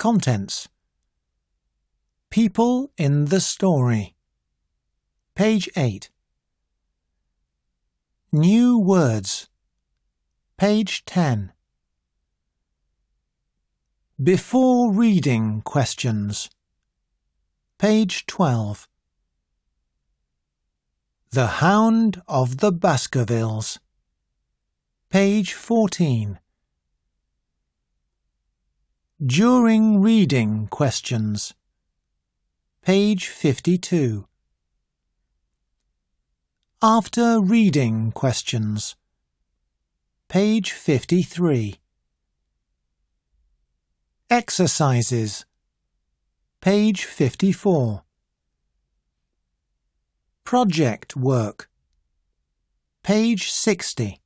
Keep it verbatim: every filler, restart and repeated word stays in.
contents. People in the story. Page eight. New words. Page ten. Before reading questions. Page twelve. The Hound of the Baskervilles. Page fourteen. During reading questions. Page fifty-two. After reading questions. Page fifty-three. Exercises. Page fifty-four. Project work. Page sixty.